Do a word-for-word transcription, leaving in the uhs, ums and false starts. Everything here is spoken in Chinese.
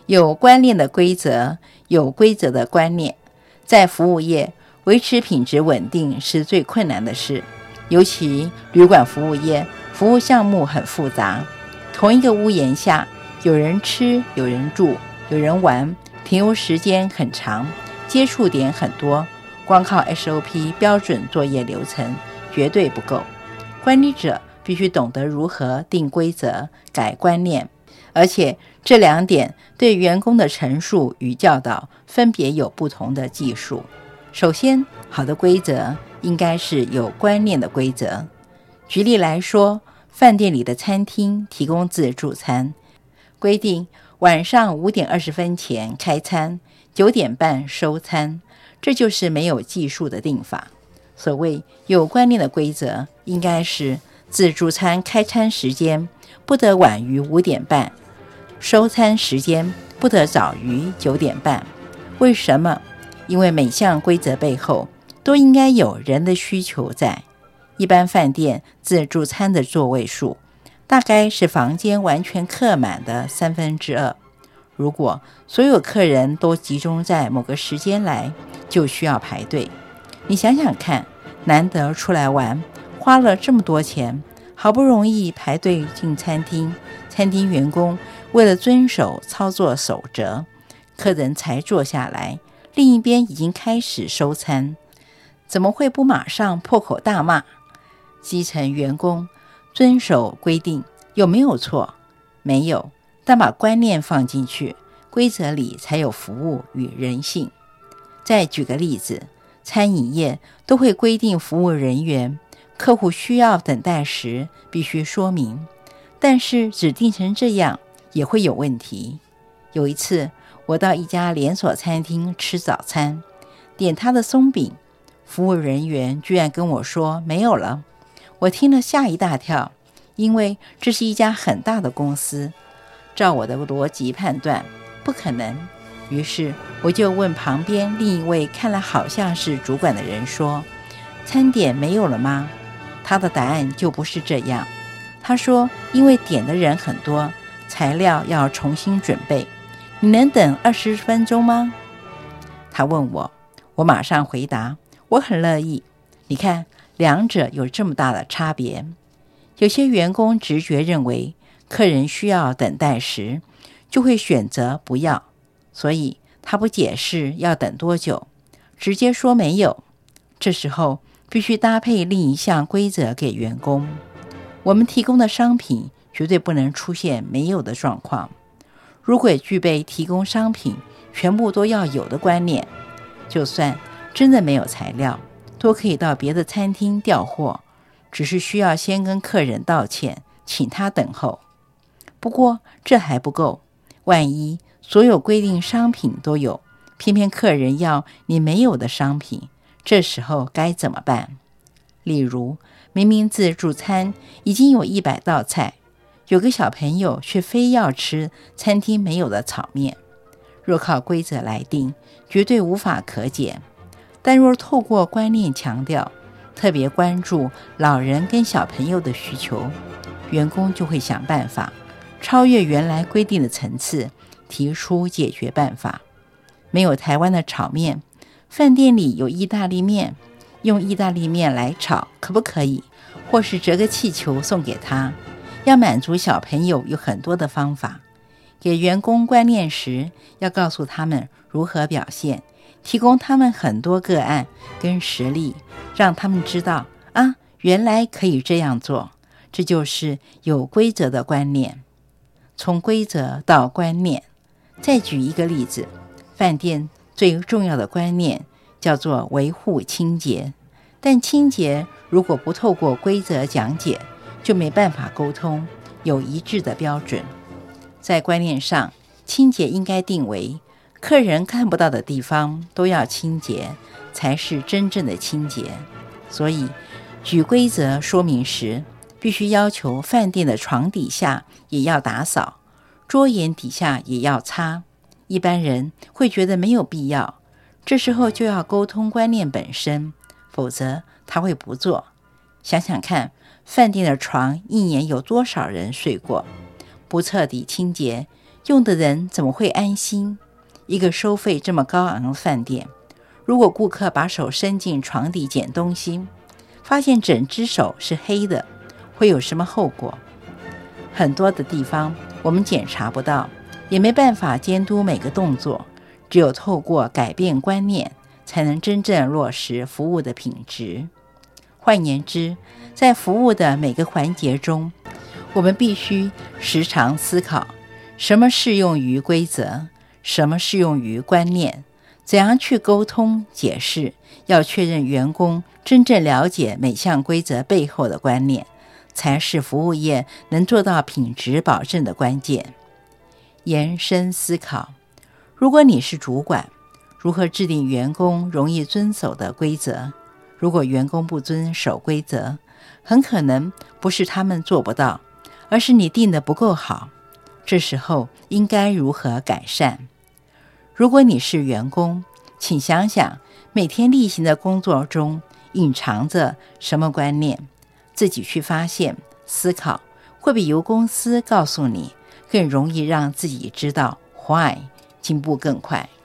有观念的规则，有规则的观念。在服务业，维持品质稳定是最困难的事，尤其旅馆服务业，服务项目很复杂。同一个屋檐下，有人吃，有人住，有人玩，停留时间很长，接触点很多，光靠 S O P 标准作业流程绝对不够。管理者必须懂得如何定规则、改观念，而且这两点对员工的陈述与教导分别有不同的技术。首先，好的规则应该是有观念的规则。举例来说，饭店里的餐厅提供自助餐，规定晚上五点二十分前开餐，九点半收餐，这就是没有技术的定法。所谓有观念的规则，应该是自助餐开餐时间不得晚于五点半，收餐时间不得早于九点半。为什么？因为每项规则背后都应该有人的需求在。一般饭店自助餐的座位数大概是房间完全客满的三分之二。如果所有客人都集中在某个时间来，就需要排队。你想想看，难得出来玩，花了这么多钱，好不容易排队进餐厅，餐厅员工为了遵守操作守则，客人才坐下来，另一边已经开始收餐，怎么会不马上破口大骂？基层员工遵守规定有没有错？没有，但把观念放进去，规则里才有服务与人性。再举个例子，餐饮业都会规定服务人员客户需要等待时必须说明，但是指定成这样也会有问题。有一次我到一家连锁餐厅吃早餐，点他的松饼，服务人员居然跟我说没有了。我听了吓一大跳，因为这是一家很大的公司，照我的逻辑判断不可能。于是我就问旁边另一位看来好像是主管的人说，餐点没有了吗？他的答案就不是这样。他说因为点的人很多，材料要重新准备，你能等二十分钟吗？他问我，我马上回答，我很乐意。你看，两者有这么大的差别。有些员工直觉认为客人需要等待时，就会选择不要，所以他不解释要等多久，直接说没有。这时候必须搭配另一项规则给员工，我们提供的商品绝对不能出现没有的状况。如果具备提供商品全部都要有的观念，就算真的没有材料，都可以到别的餐厅调货，只是需要先跟客人道歉，请他等候。不过这还不够，万一所有规定商品都有，偏偏客人要你没有的商品，这时候该怎么办？例如，明明自助餐已经有一百道菜，有个小朋友却非要吃餐厅没有的炒面。若靠规则来定，绝对无法可解。但若透过观念强调，特别关注老人跟小朋友的需求，员工就会想办法超越原来规定的层次，提出解决办法。没有台湾的炒面，饭店里有意大利面，用意大利面来炒可不可以？或是折个气球送给他。要满足小朋友有很多的方法。给员工观念时，要告诉他们如何表现，提供他们很多个案跟实例，让他们知道啊，原来可以这样做。这就是有规则的观念。从规则到观念。再举一个例子，饭店最重要的观念叫做维护清洁，但清洁如果不透过规则讲解，就没办法沟通，有一致的标准。在观念上，清洁应该定为客人看不到的地方都要清洁，才是真正的清洁。所以举规则说明时，必须要求饭店的床底下也要打扫，桌沿底下也要擦。一般人会觉得没有必要，这时候就要沟通观念本身，否则他会不做。想想看，饭店的床一年有多少人睡过？不彻底清洁， 用的人怎么会安心？一个收费这么高昂的饭店，如果顾客把手伸进床底捡东西，发现整只手是黑的，会有什么后果？很多的地方我们检查不到，也没办法监督每个动作，只有透过改变观念，才能真正落实服务的品质。换言之，在服务的每个环节中，我们必须时常思考，什么适用于规则，什么适用于观念，怎样去沟通解释，要确认员工真正了解每项规则背后的观念，才是服务业能做到品质保证的关键。延伸思考，如果你是主管，如何制定员工容易遵守的规则？如果员工不遵守规则，很可能不是他们做不到，而是你定得不够好。这时候应该如何改善？如果你是员工，请想想每天例行的工作中隐藏着什么观念，自己去发现、思考，会比由公司告诉你更容易让自己知道 why， 进步更快。